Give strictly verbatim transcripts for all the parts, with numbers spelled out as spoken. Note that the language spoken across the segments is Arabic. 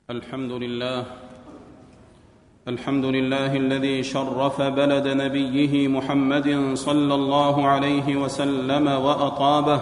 الحمد لله الحمد لله الذي شرف بلد نبيه محمد صلى الله عليه وسلم وأطابه،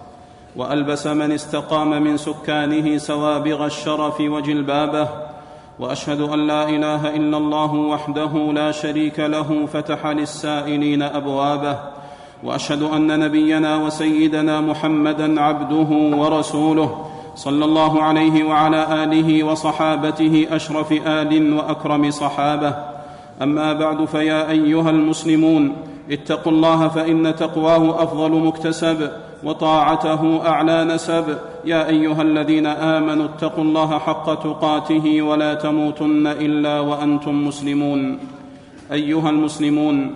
وألبس من استقام من سكانه سوابغ الشرف وجلبابه، وأشهد أن لا إله إلا الله وحده لا شريك له فتح للسائلين أبوابه، وأشهد أن نبينا وسيدنا محمدًا عبده ورسوله صلى الله عليه وعلى آله وصحابته أشرف آل وأكرم صحابه. أما بعد، فيا أيها المسلمون، اتقوا الله فإن تقواه أفضل مكتسب وطاعته أعلى نسب. يا أيها الذين آمنوا اتقوا الله حق تقاته ولا تموتن إلا وأنتم مسلمون. أيها المسلمون،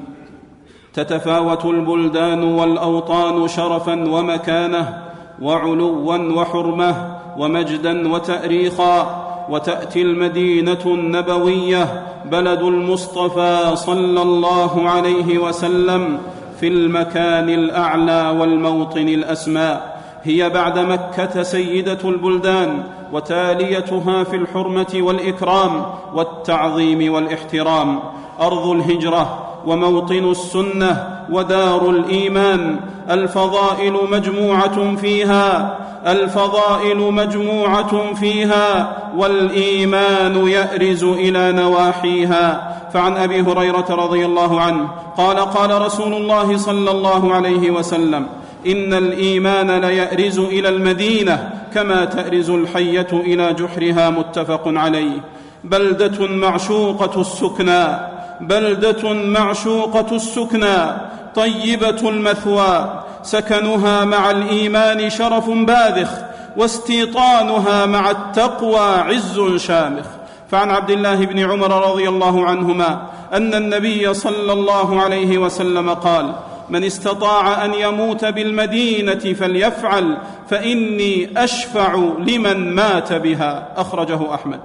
تتفاوت البلدان والأوطان شرفا ومكانه وعلوا وحرمة ومجدا وتأريخا، وتأتي المدينة النبوية بلد المصطفى صلى الله عليه وسلم في المكان الأعلى والموطن الأسمى. هي بعد مكة سيدة البلدان وتاليتها في الحرمة والإكرام والتعظيم والاحترام، أرض الهجرة وموطن السنة ودار الإيمان. الفضائل مجموعة فيها الفضائل مجموعة فيها والإيمان يأرز إلى نواحيها. فعن أبي هريرة رضي الله عنه قال: قال رسول الله صلى الله عليه وسلم: إن الإيمان ليأرز إلى المدينة كما تأرز الحية إلى جحرها. متفق عليه. بلدة معشوقة السكنى بلدة معشوقة السكنى طيبة المثوى، سكنها مع الإيمان شرف باذخ، واستيطانها مع التقوى عز شامخ. فعن عبد الله بن عمر رضي الله عنهما أن النبي صلى الله عليه وسلم قال: من استطاع أن يموت بالمدينة فليفعل، فإني أشفع لمن مات بها. أخرجه أحمد.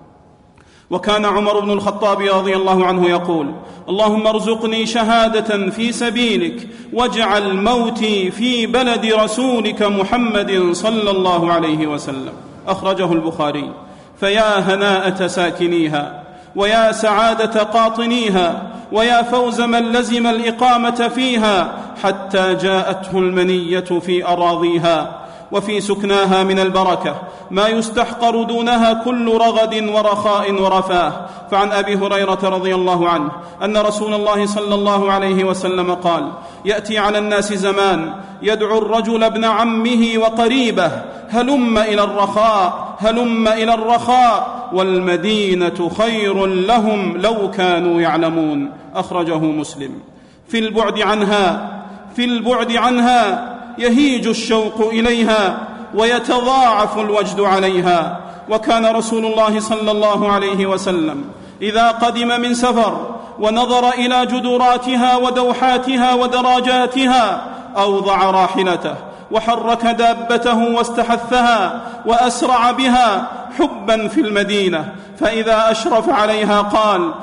وكان عمر بن الخطاب رضي الله عنه يقول: اللهم ارزقني شهادة في سبيلك، واجعل موتي في بلد رسولك محمد صلى الله عليه وسلم. أخرجه البخاري. فيا هناءة ساكنيها، ويا سعادة قاطنيها، ويا فوز من لزم الإقامة فيها حتى جاءته المنية في أراضيها. وفي سكناها من البركة ما يستحقر دونها كل رغد ورخاء ورفاه. فعن أبي هريرة رضي الله عنه أن رسول الله صلى الله عليه وسلم قال: يأتي على الناس زمان يدعو الرجل ابن عمه وقريبه: هلم إلى الرخاء هلم إلى الرخاء والمدينة خير لهم لو كانوا يعلمون. أخرجه مسلم. في البعد عنها في البعد عنها يهيج الشوق إليها ويتضاعف الوجد عليها. وكان رسول الله صلى الله عليه وسلم إذا قدم من سفر ونظر إلى جدراتها ودوحاتها ودراجاتها أوضع راحلته وحرك دابته واستحثها وأسرع بها حبا في المدينة، فإذا أشرف عليها قال: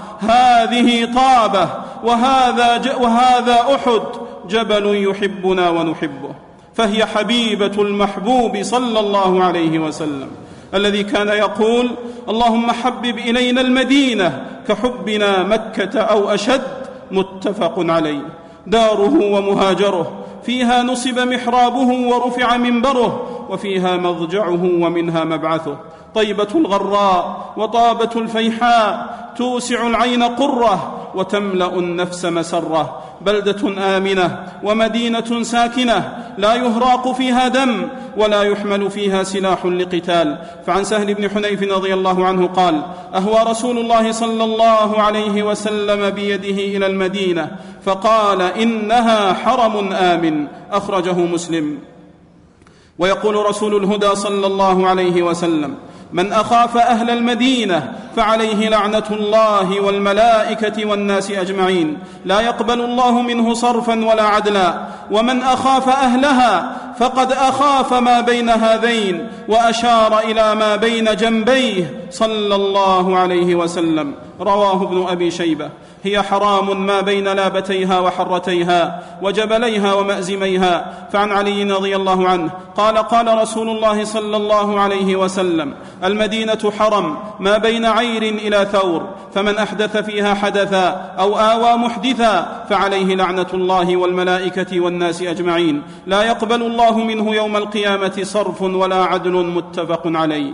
هذه طابة، وهذا, ج... وهذا أحد، جبل يحبنا ونحبه. فهي حبيبة المحبوب صلى الله عليه وسلم، الذي كان يقول: اللهم حبب إلينا المدينة كحبنا مكة أو أشد. متفق عليه. داره ومهاجره، فيها نصب محرابه ورفع منبره، وفيها مضجعه ومنها مبعثه. طيبة الغراء وطابة الفيحاء توسع العين قرة وتملأ النفس مسرة. بلدة آمنة ومدينة ساكنة لا يهراق فيها دم ولا يحمل فيها سلاح لقتال. فعن سهل بن حنيف رضي الله عنه قال: أهوى رسول الله صلى الله عليه وسلم بيده إلى المدينة فقال: إنها حرم آمن. أخرجه مسلم. ويقول رسول الهدى صلى الله عليه وسلم: من أخاف أهل المدينة فعليه لعنة الله والملائكة والناس أجمعين، لا يقبل الله منه صرفا ولا عدلا. ومن أخاف أهلها فقد أخاف ما بين هذين، وأشار إلى ما بين جنبيه صلى الله عليه وسلم. رواه ابن أبي شيبة. هي حرام ما بين لابتيها وحرتيها وجبليها ومأزميها. فعن علي رضي الله عنه قال قال رسول الله صلى الله عليه وسلم: المدينة حرم ما بين عير إلى ثور، فمن أحدث فيها حدثا أو آوى محدثا فعليه لعنة الله والملائكة والناس أجمعين، لا يقبل الله منه يوم القيامة صرف ولا عدل. متفق عليه.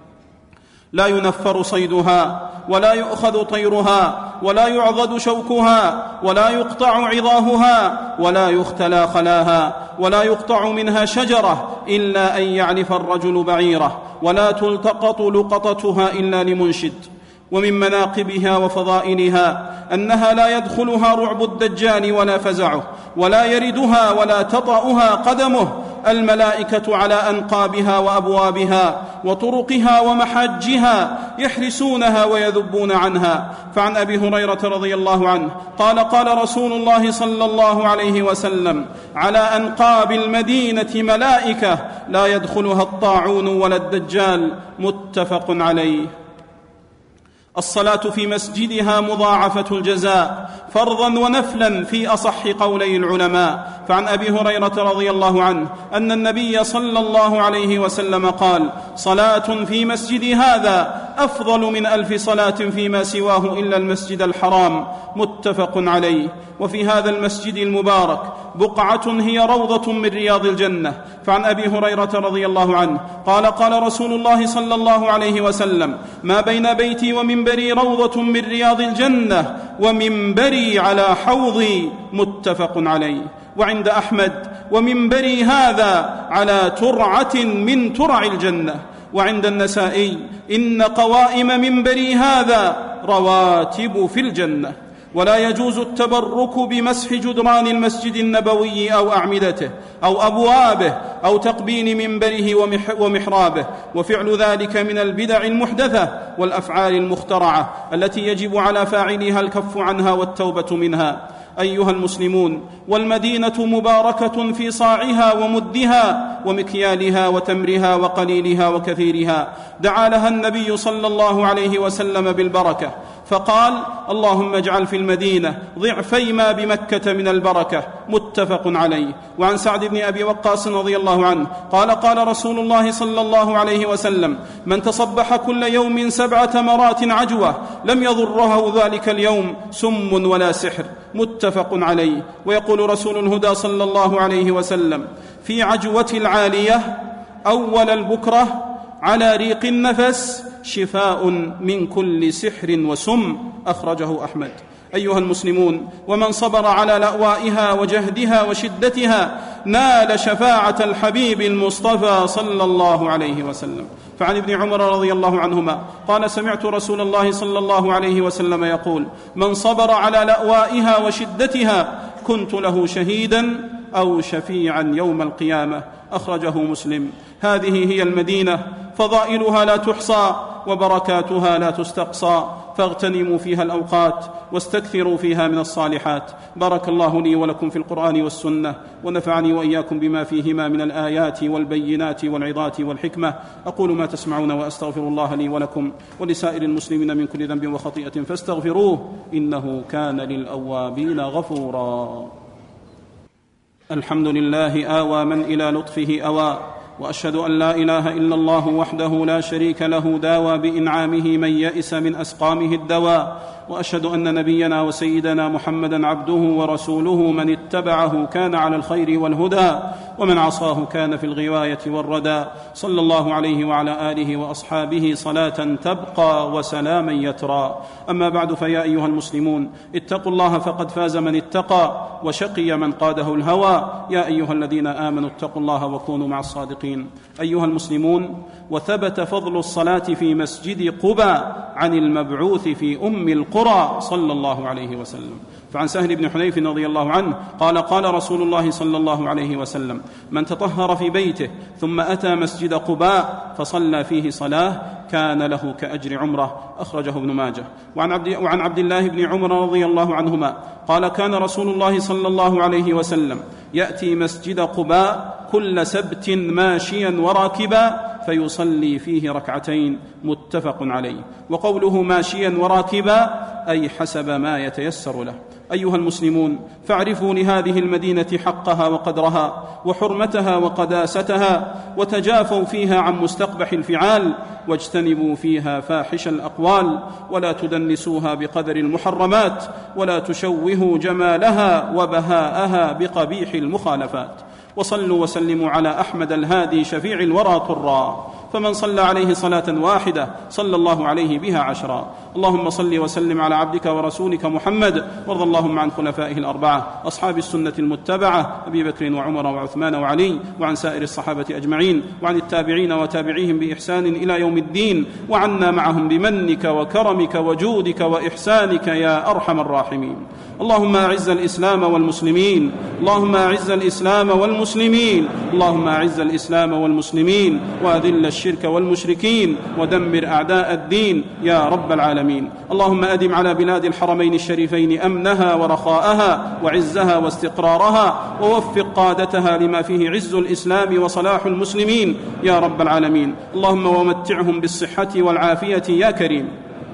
لا ينفر صيدها ولا يؤخذ طيرها ولا يعضد شوكها ولا يقطع عظاهها ولا يختلى خلاها ولا يقطع منها شجرة إلا أن يعلف الرجل بعيره، ولا تلتقط لقطتها إلا لمنشد. ومن مناقبها وفضائلها أنها لا يدخلها رعب الدجال ولا فزعه، ولا يردها ولا تطأها قدمه. الملائكة على أنقابها وأبوابها وطرقها ومحاجها يحرسونها ويذبون عنها. فعن أبي هريرة رضي الله عنه قال قال رسول الله صلى الله عليه وسلم: على أنقاب المدينة ملائكة لا يدخلها الطاعون ولا الدجال. متفق عليه. الصلاة في مسجدها مضاعفة الجزاء فرضا ونفلا في أصح قولي العلماء. فعن أبي هريرة رضي الله عنه أن النبي صلى الله عليه وسلم قال: صلاة في مسجد هذا أفضل من ألف صلاة فيما سواه إلا المسجد الحرام. متفق عليه. وفي هذا المسجد المبارك بقعة هي روضة من رياض الجنة. فعن أبي هريرة رضي الله عنه قال قال رسول الله صلى الله عليه وسلم: ما بين بيتي ومنبري روضة من رياض الجنة، ومنبري على حوضي. متفق عليه. وعند أحمد: ومنبري هذا على ترعة من ترع الجنة. وعند النسائي: إن قوائم منبري هذا رواتب في الجنة. ولا يجوز التبرك بمسح جدران المسجد النبوي أو أعمدته أو أبوابه أو تقبيل منبره ومحرابه، وفعل ذلك من البدع المحدثة والأفعال المخترعة التي يجب على فاعلها الكف عنها والتوبة منها. أيها المسلمون، والمدينة مباركة في صاعها ومدها ومكيالها وتمرها وقليلها وكثيرها. دعا لها النبي صلى الله عليه وسلم بالبركة فقال: اللهم اجعل في المدينة ضعفي ما بمكة من البركة. متفق عليه. وعن سعد بن أبي وقاص رضي الله عنه قال قال رسول الله صلى الله عليه وسلم: من تصبح كل يوم سبع تمرات عجوة لم يضره ذلك اليوم سم ولا سحر. متفق عليه. ويقول رسول الهدى صلى الله عليه وسلم في عجوة العالية أول البكرة على ريق النفس: شفاء من كل سحر وسم. أخرجه أحمد. أيها المسلمون، ومن صبر على لأوائها وجهدها وشدتها نال شفاعة الحبيب المصطفى صلى الله عليه وسلم. فعن ابن عمر رضي الله عنهما قال: سمعت رسول الله صلى الله عليه وسلم يقول: من صبر على لأوائها وشدتها كنت له شهيدا أو شفيعا يوم القيامة. أخرجه مسلم. هذه هي المدينة، فضائلها لا تحصى وبركاتها لا تستقصى، فاغتنموا فيها الأوقات واستكثروا فيها من الصالحات. بارك الله لي ولكم في القرآن والسنة، ونفعني وإياكم بما فيهما من الآيات والبينات والعظات والحكمة. أقول ما تسمعون وأستغفر الله لي ولكم ولسائر المسلمين من كل ذنب وخطيئة فاستغفروه إنه كان للأوابين غفورا. الحمد لله آوى من إلى لطفه أوى، وأشهد أن لا إله إلا الله وحده لا شريك له داوى بإنعامه من يئس من أسقامه الدواء، وأشهد أن نبينا وسيدنا محمدا عبده ورسوله من اتبعه كان على الخير والهدى، ومن عصاه كان في الغواية والردى. صلى الله عليه وعلى آله وأصحابه صلاة تبقى وسلاما يترى. أما بعد، فيا أيها المسلمون، اتقوا الله فقد فاز من اتقى وشقي من قاده الهوى. يا أيها الذين آمنوا اتقوا الله وكونوا مع الصادقين. أيها المسلمون، وثبت فضل الصلاة في مسجد قباء عن المبعوث في أم القرى صلى الله عليه وسلم فعن سهل بن حنيف رضي الله عنه قال قال رسول الله صلى الله عليه وسلم: من تطهر في بيته ثم أتى مسجد قباء فصلى فيه صلاة كان له كأجر عمره. أخرجه ابن ماجه. وعن عبد, وعن عبد الله بن عمر رضي الله عنهما قال كان رسول الله صلى الله عليه وسلم يأتي مسجد قباء كل سبت ماشيا وراكبا فيصلي فيه ركعتين. متفق عليه. وقوله ماشيا وراكبا أي حسب ما يتيسر له. أيها المسلمون، فاعرفوا لهذه المدينة حقها وقدرها وحرمتها وقداستها، وتجافوا فيها عن مستقبح الفعال، واجتنبوا فيها فاحش الأقوال، ولا تدنسوها بقدر المحرمات، ولا تشوهوا جمالها وبهاءها بقبيح المخالفات. وصلوا وسلموا على أحمد الهادي شفيع الورى طرا، فمن صلى عليه صلاة واحدة صلى الله عليه بها عشرا. اللهم صل وسلم على عبدك ورسولك محمد، وارض اللهم عن خلفائه الأربعة أصحاب السنة المتبعة أبي بكر وعمر وعثمان وعلي، وعن سائر الصحابة أجمعين، وعن التابعين وتابعيهم بإحسان إلى يوم الدين، وعنا معهم بمنك وكرمك وجودك وإحسانك يا أرحم الراحمين. اللهم أعز الإسلام والمسلمين، اللهم أعز الإسلام والمسلمين، اللهم أعز الإسلام والمسلمين، وأذل الشرك والمشركين، ودمر أعداء الدين يا رب العالمين. اللهم أدم على بلاد الحرمين الشريفين أمنها ورخاءها وعزها واستقرارها، ووفق قادتها لما فيه عز الإسلام وصلاح المسلمين يا رب العالمين. اللهم ومتعهم بالصحة والعافية يا كريم.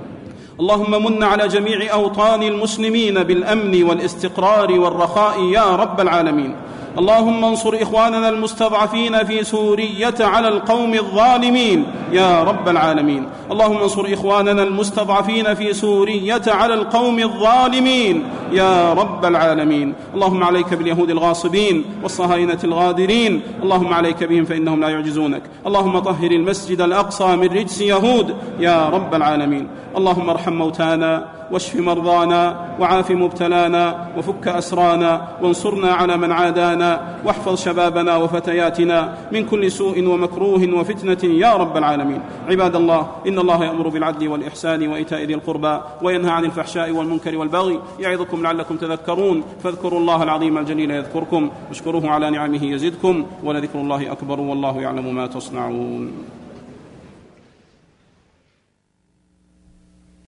اللهم من على جميع أوطان المسلمين بالأمن والاستقرار والرخاء يا رب العالمين. اللهم انصر إخواننا المستضعفين في سورية على القوم الظالمين يا رب العالمين. اللهم انصر إخواننا المستضعفين في سورية على القوم الظالمين يا رب العالمين. اللهم عليك باليهود الغاصبين والصهاينة الغادرين، اللهم عليك بهم فإنهم لا يعجزونك. اللهم طهر المسجد الأقصى من رجس يهود يا رب العالمين. اللهم ارحم موتانا واشف مرضانا وعاف مبتلانا وفك أسرانا، وانصرنا على من عادانا، واحفظ شبابنا وفتياتنا من كل سوء ومكروه وفتنة يا رب العالمين. عباد الله، إن الله يأمر بالعدل والإحسان وإيتاء ذي القربى وينهى عن الفحشاء والمنكر والبغي يعظكم لعلكم تذكرون. فاذكروا الله العظيم الجليل يذكركم، واشكروه على نعمه يزدكم، ولذكر الله أكبر والله يعلم ما تصنعون.